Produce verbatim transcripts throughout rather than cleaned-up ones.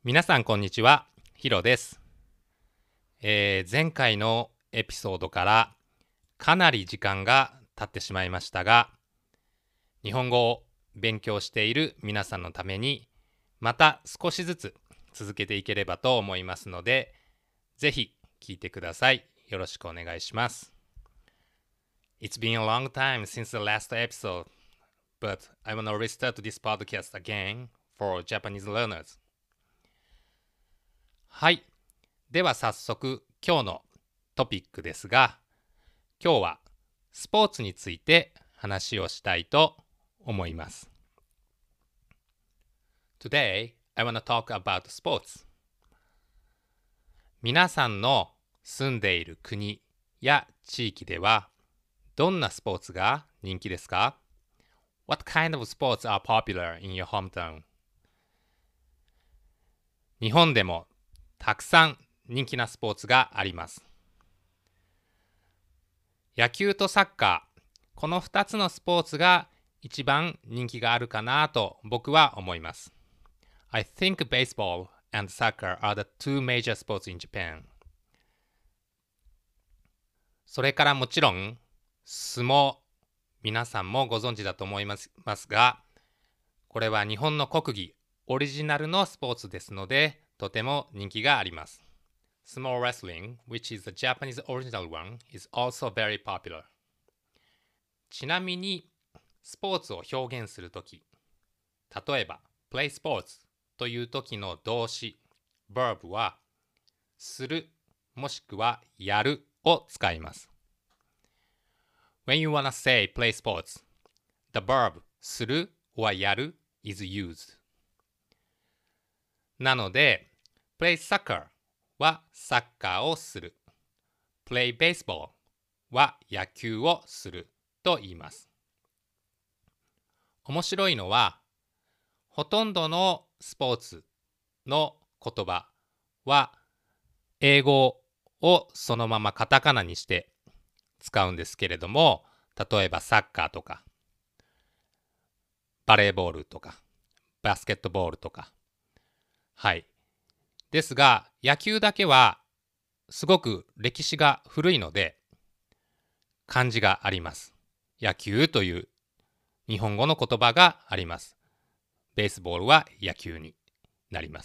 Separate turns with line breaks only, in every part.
皆さんこんにちは、ヒロです、えー前回のエピソードからかなり時間が経ってしまいましたが、日本語を勉強している皆さんのためにまた少しずつ続けていければと思いますので、ぜひ聞いてください。よろしくお願いします。It's been a long time since the last episode, but I want to restart this podcast again for Japanese learners. はい。では早速今日のトピックですが、今日はスポーツについて話をしたいと思います。Today, I want to talk about sports. 皆さんの住んでいる国や地域ではどんなスポーツが人気ですか？ What kind of sports are popular in your hometown? 日本でもたくさん人気なスポーツがあります。野球とサッカー、このふたつのスポーツが一番人気があるかなと僕は思います。I think baseball and soccer are the two major sports in Japan. それからもちろん相撲、皆さんもご存知だと思いますが、これは日本の国技、オリジナルのスポーツですので、とても人気があります。Sumo wrestling, which is the Japanese original one, is also very popular. ちなみに、スポーツを表現するとき、例えば、play sports というときの動詞、verb は、する、もしくはやるを使います。When you wanna say play sports, the verb する or やる is used. なので、play soccer はサッカーをする。play baseball は野球をすると言います。面白いのは、ほとんどのスポーツの言葉は英語をそのままカタカナにして使うんですけれども、例えばサッカーとかバレーボールとかバスケットボールとか、はい。ですが野球だけはすごく歴史が古いので漢字があります。野球という日本語の言葉があります。ベースボールは野球になります。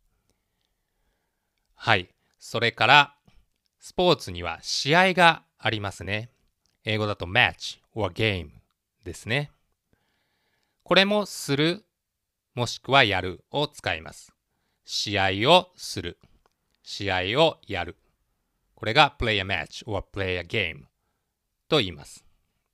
はい。それからスポーツには試合がありますね。英語だと match or game ですね。これもするもしくはやるを使います。試合をする。試合をやる。これが play a match or play a game と言います。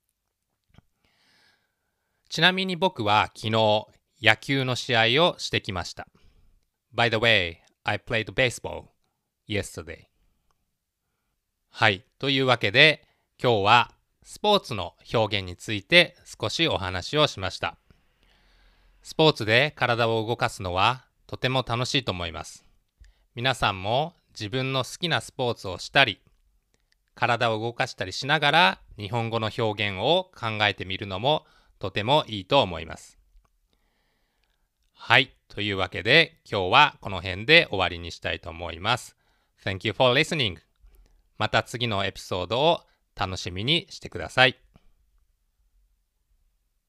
ちなみに僕は昨日野球の試合をしてきました。By the way, I played baseball yesterday. はい。というわけで今日はスポーツの表現について少しお話をしました。スポーツで体を動かすのはとても楽しいと思います。皆さんも自分の好きなスポーツをしたり、体を動かしたりしながら日本語の表現を考えてみるのもとてもいいと思います。はい。というわけで今日はこの辺で終わりにしたいと思います。Thank you for listening. また次のエピソードを楽しみにしてください。